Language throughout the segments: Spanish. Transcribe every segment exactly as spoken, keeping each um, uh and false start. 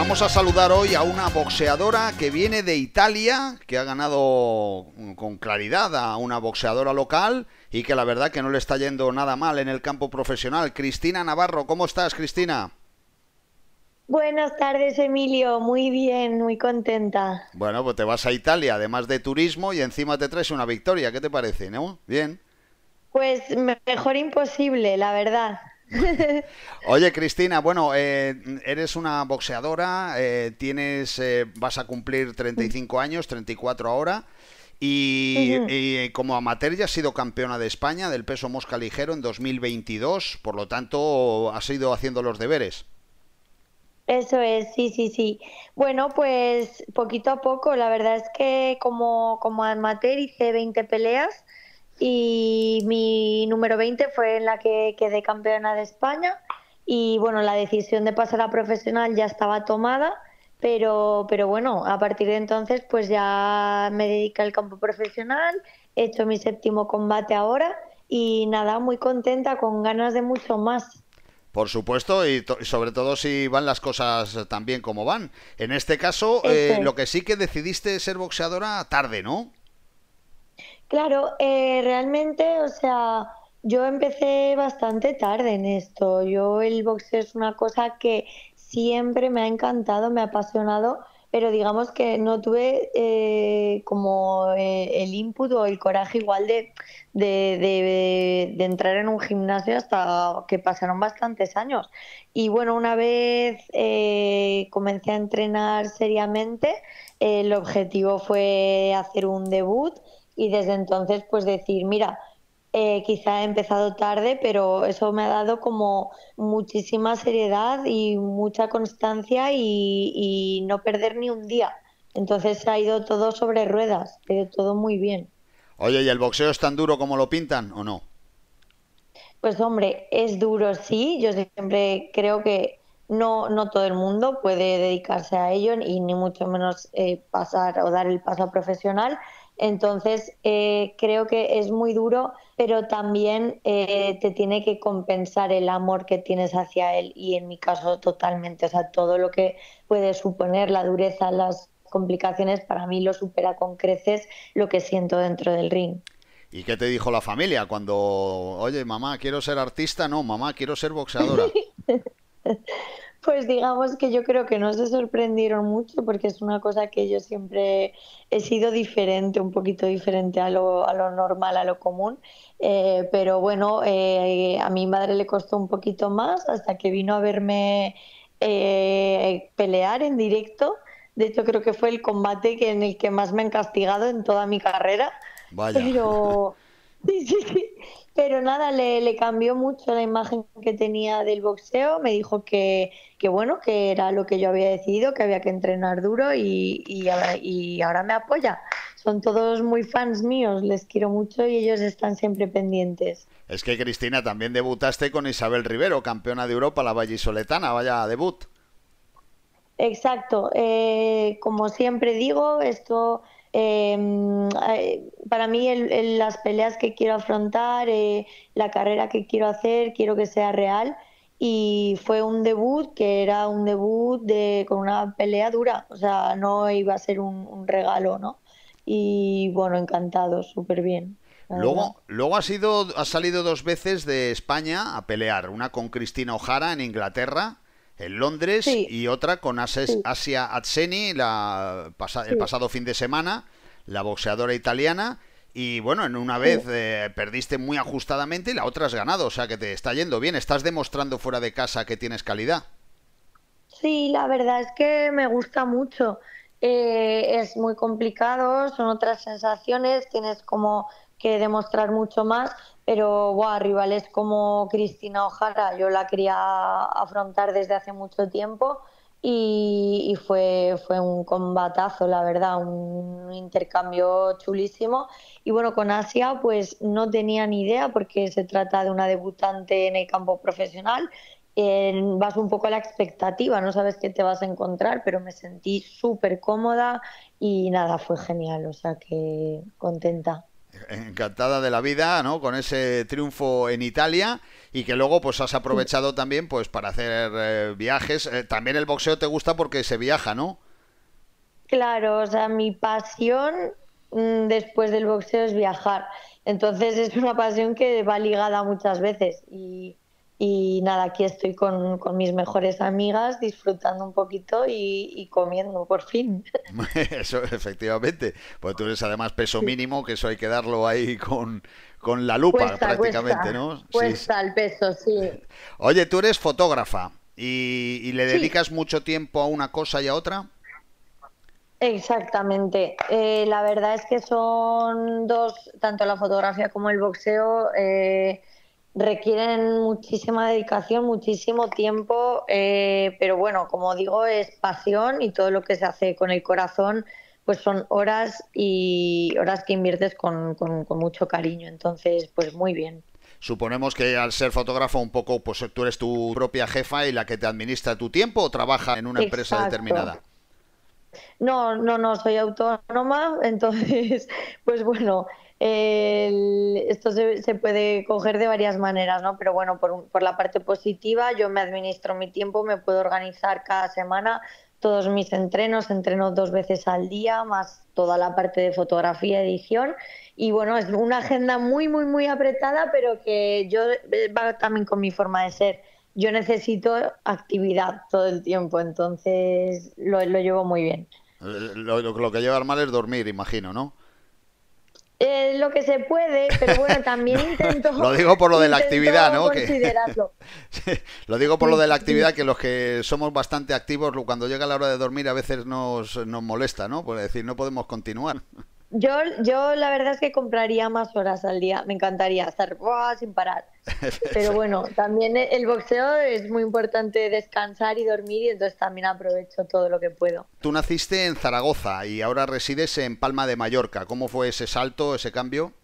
vamos a saludar hoy a una boxeadora que viene de Italia, que ha ganado con claridad a una boxeadora local y que la verdad que no le está yendo nada mal en el campo profesional. Cristina Navarro, ¿cómo estás, Cristina? Buenas tardes, Emilio. Muy bien, muy contenta. Bueno, pues te vas a Italia, además de turismo, y encima te traes una victoria. ¿Qué te parece, no? Bien. Pues mejor imposible, la verdad. Oye, Cristina, bueno, eh, eres una boxeadora, eh, tienes, eh, vas a cumplir treinta y cinco años, treinta y cuatro ahora, y, Ujú. y como amateur ya has sido campeona de España del peso mosca ligero en dos mil veintidós, por lo tanto has ido haciendo los deberes. Eso es, sí, sí, sí. Bueno, pues poquito a poco, la verdad es que como, como amateur hice veinte peleas y mi número veinte fue en la que quedé campeona de España y bueno, la decisión de pasar a profesional ya estaba tomada, pero, pero bueno, a partir de entonces pues ya me dediqué al campo profesional, he hecho mi séptimo combate ahora y nada, muy contenta, con ganas de mucho más. Por supuesto, y, to- y sobre todo si van las cosas tan bien como van. En este caso, Eso eh, es. lo que sí que decidiste ser boxeadora tarde, ¿no? Claro, eh, realmente, o sea, yo empecé bastante tarde en esto. Yo el boxeo es una cosa que siempre me ha encantado, me ha apasionado, pero digamos que no tuve eh, como eh, el input o el coraje igual de, de, de- de entrar en un gimnasio hasta que pasaron bastantes años. Y bueno, una vez eh, comencé a entrenar seriamente, el objetivo fue hacer un debut y desde entonces pues decir, mira, eh, quizá he empezado tarde, pero eso me ha dado como muchísima seriedad y mucha constancia y, y no perder ni un día. Entonces ha ido todo sobre ruedas, ha ido todo muy bien. Oye, ¿y el boxeo es tan duro como lo pintan o no? Pues hombre, es duro, sí. Yo siempre creo que no, no todo el mundo puede dedicarse a ello y ni mucho menos eh, pasar o dar el paso a profesional. Entonces, eh, creo que es muy duro, pero también eh, te tiene que compensar el amor que tienes hacia él y en mi caso totalmente. O sea, todo lo que puede suponer la dureza, las complicaciones, para mí lo supera con creces lo que siento dentro del ring. ¿Y qué te dijo la familia cuando, oye, mamá, quiero ser artista? No, mamá, quiero ser boxeadora. Pues digamos que yo creo que no se sorprendieron mucho porque es una cosa que yo siempre he sido diferente, un poquito diferente a lo, a lo normal, a lo común. Eh, pero bueno, eh, a mi madre le costó un poquito más hasta que vino a verme eh, pelear en directo. De hecho, creo que fue el combate que, en el que más me han castigado en toda mi carrera. Vaya. Pero sí, sí, sí. Pero nada, le, le cambió mucho la imagen que tenía del boxeo. Me dijo que que bueno, que era lo que yo había decidido, que había que entrenar duro y, y, ahora, y ahora me apoya. Son todos muy fans míos, les quiero mucho y ellos están siempre pendientes. Es que Cristina también debutaste con Isabel Rivero, campeona de Europa, la vallisoletana, vaya debut. Exacto, eh, como siempre digo, esto eh, eh, para mí el- el- las peleas que quiero afrontar, eh, la carrera que quiero hacer, quiero que sea real y fue un debut que era un debut de, con una pelea dura, o sea, no iba a ser un, un regalo, ¿no? Y bueno, encantado, súper bien, la verdad. Luego, luego has, ido, has salido dos veces de España a pelear, una con Cristina O'Hara en Inglaterra, en Londres, Sí, y otra con Ases- sí, Asia Atseni la, pasa- el sí, pasado fin de semana, la boxeadora italiana. Y bueno, en una vez sí. eh, perdiste muy ajustadamente y la otra has ganado, o sea que te está yendo bien, estás demostrando fuera de casa que tienes calidad. Sí, la verdad es que me gusta mucho. Eh, es muy complicado, son otras sensaciones, tienes como que demostrar mucho más, pero buah, rivales como Cristina Ojara, yo la quería afrontar desde hace mucho tiempo y, y fue, fue un combatazo, la verdad, un intercambio chulísimo. Y bueno, con Asia pues no tenía ni idea porque se trata de una debutante en el campo profesional, eh, vas un poco a la expectativa, no sabes qué te vas a encontrar, pero me sentí súper cómoda y nada, fue genial, o sea que contenta. encantada de la vida, ¿no? Con ese triunfo en Italia y que luego pues has aprovechado también pues para hacer eh, viajes. Eh, también el boxeo te gusta porque se viaja, ¿no? Claro, o sea, mi pasión mm, después del boxeo es viajar. Entonces es una pasión que va ligada muchas veces. Y, y nada, aquí estoy con, con mis mejores amigas disfrutando un poquito y, y comiendo, por fin. Eso, efectivamente. Pues tú eres además peso mínimo, que eso hay que darlo ahí con, con la lupa Cuesta, prácticamente, cuesta, ¿no? Sí. cuesta el peso, sí. Oye, tú eres fotógrafa y, y le Sí, dedicas mucho tiempo a una cosa y a otra. exactamente. Eh, la verdad es que son dos, tanto la fotografía como el boxeo, eh, requieren muchísima dedicación, muchísimo tiempo, eh, pero bueno, como digo, es pasión y todo lo que se hace con el corazón, pues son horas y horas que inviertes con, con, con mucho cariño. Entonces, pues muy bien. Suponemos que al ser fotógrafo un poco, pues tú eres tu propia jefa y la que te administra tu tiempo o trabaja en una empresa Exacto. determinada. No, no, no, soy autónoma, entonces, pues bueno, el- esto se, se puede coger de varias maneras, ¿no? Pero bueno, por, un- por la parte positiva, yo me administro mi tiempo, me puedo organizar cada semana todos mis entrenos, entreno dos veces al día, más toda la parte de fotografía, edición. Y bueno, es una agenda muy, muy, muy apretada, pero que yo eh, va también con mi forma de ser. Yo necesito actividad todo el tiempo, entonces lo, lo llevo muy bien. Eh, Lo, lo- lo que lleva mal es dormir, imagino, ¿no? Eh, lo que se puede, pero bueno, también No, intento, lo digo por lo de la actividad, intento ¿no? Que, considerarlo. sí, lo digo por lo Sí, de la sí, sí. actividad, que los que somos bastante activos, lo- cuando llega la hora de dormir a veces nos, nos molesta, ¿no? Por decir, no podemos continuar. Yo, yo la verdad es que compraría más horas al día. Me encantaría estar ¡buah! Sin parar. Pero bueno, también e- el boxeo es muy importante descansar y dormir y entonces también aprovecho todo lo que puedo. Tú naciste en Zaragoza y ahora resides en Palma de Mallorca. ¿Cómo fue ese salto, ese cambio?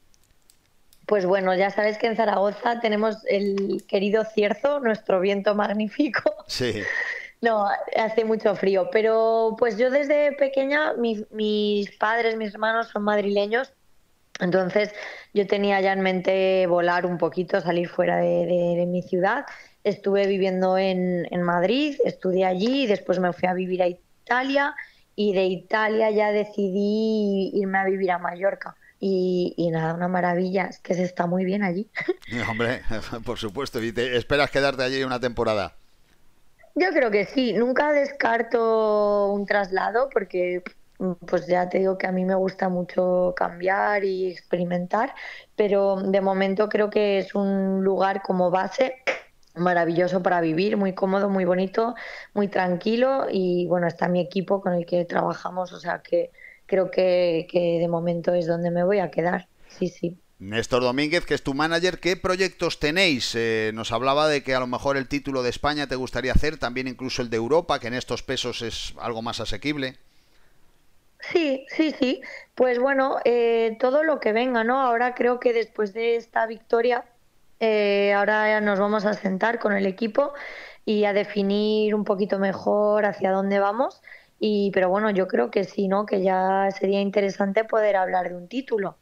Pues bueno, ya sabes que en Zaragoza tenemos el querido cierzo, nuestro viento magnífico. Sí. No, hace mucho frío, pero pues yo desde pequeña, mi- mis padres, mis hermanos son madrileños, entonces yo tenía ya en mente volar un poquito, salir fuera de, de- de mi ciudad. Estuve viviendo en, en Madrid, estudié allí, después me fui a vivir a Italia y de Italia ya decidí irme a vivir a Mallorca. Y, y nada, una maravilla, es que se está muy bien allí. Hombre, por supuesto. ¿Y te esperas quedarte allí una temporada? Yo creo que sí, nunca descarto un traslado porque mm, pues ya te digo que a mí me gusta mucho cambiar y experimentar, pero de momento creo que es un lugar como base maravilloso para vivir, muy cómodo, muy bonito, muy tranquilo y bueno, está mi equipo con el que trabajamos, o sea que creo que, que de momento es donde me voy a quedar. Sí, sí. Néstor Domínguez, que es tu manager, ¿qué proyectos tenéis? Eh, nos hablaba de que a lo mejor el título de España te gustaría hacer, también incluso el de Europa, que en estos pesos es algo más asequible. Sí, sí, sí. Pues bueno, eh, todo lo que venga, ¿no? Ahora creo que después de esta victoria, eh, ahora ya nos vamos a sentar con el equipo y a definir un poquito mejor hacia dónde vamos. Y, pero bueno, yo creo que sí, ¿no? Que ya sería interesante poder hablar de un título.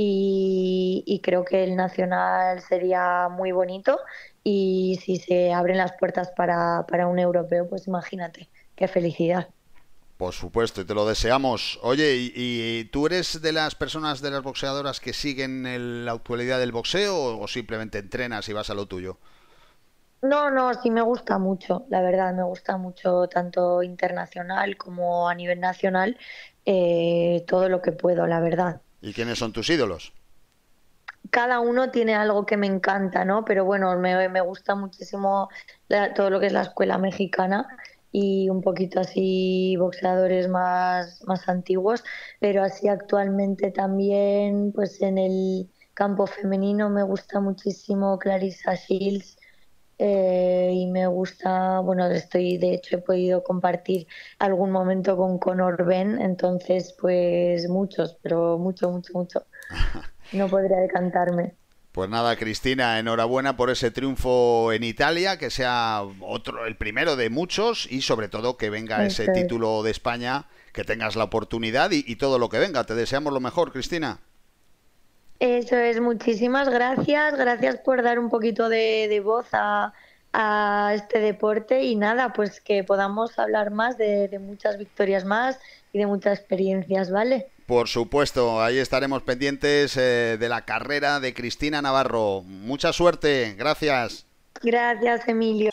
Y, y creo que el nacional sería muy bonito. Y si se abren las puertas para, para un europeo, pues imagínate, qué felicidad. Por supuesto, y te lo deseamos. Oye, ¿y, y tú eres de las personas, de las boxeadoras que siguen el- la actualidad del boxeo o, o simplemente entrenas y vas a lo tuyo? No, no, sí me gusta mucho, la verdad, me gusta mucho tanto internacional como a nivel nacional, eh, todo lo que puedo, la verdad. ¿Y quiénes son tus ídolos? Cada uno tiene algo que me encanta, ¿no? Pero bueno, me, me gusta muchísimo la- todo lo que es la escuela mexicana y un poquito así boxeadores más, más antiguos, pero así actualmente también, pues en el campo femenino me gusta muchísimo Clarissa Shields. Eh, y me gusta, bueno, estoy, de hecho, he podido compartir algún momento con Conor Ben, entonces, pues muchos, pero mucho, mucho, mucho. No podría decantarme. Pues nada, Cristina, enhorabuena por ese triunfo en Italia, que sea otro, el primero de muchos y sobre todo que venga ese Eso es. título de España, que tengas la oportunidad y, y todo lo que venga. Te deseamos lo mejor, Cristina. Eso es, muchísimas gracias, gracias por dar un poquito de, de voz a, a este deporte y nada, pues que podamos hablar más de, de muchas victorias más y de muchas experiencias, ¿vale? Por supuesto, ahí estaremos pendientes eh, de la carrera de Cristina Navarro. Mucha suerte, gracias. Gracias, Emilio.